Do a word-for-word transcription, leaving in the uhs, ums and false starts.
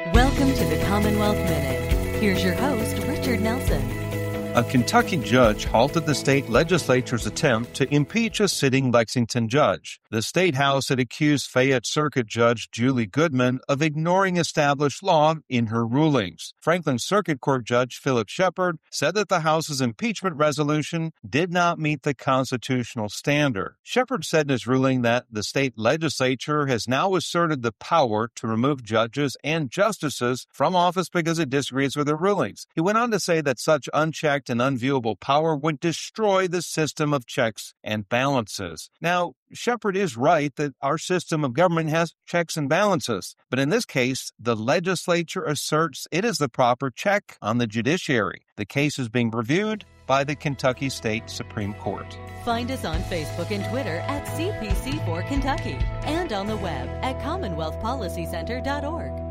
Welcome to the Commonwealth Minute. Here's your host, Richard Nelson. A Kentucky judge halted the state legislature's attempt to impeach a sitting Lexington judge. The state house had accused Fayette Circuit Judge Julie Goodman of ignoring established law in her rulings. Franklin Circuit Court Judge Philip Shepard said that the house's impeachment resolution did not meet the constitutional standard. Shepard said in his ruling that the state legislature has now asserted the power to remove judges and justices from office because it disagrees with their rulings. He went on to say that such unchecked and unviewable power would destroy the system of checks and balances. Now, Shepard is right that our system of government has checks and balances, but in this case, the legislature asserts it is the proper check on the judiciary. The case is being reviewed by the Kentucky State Supreme Court. Find us on Facebook and Twitter at C P C four Kentucky and on the web at commonwealth policy center dot org.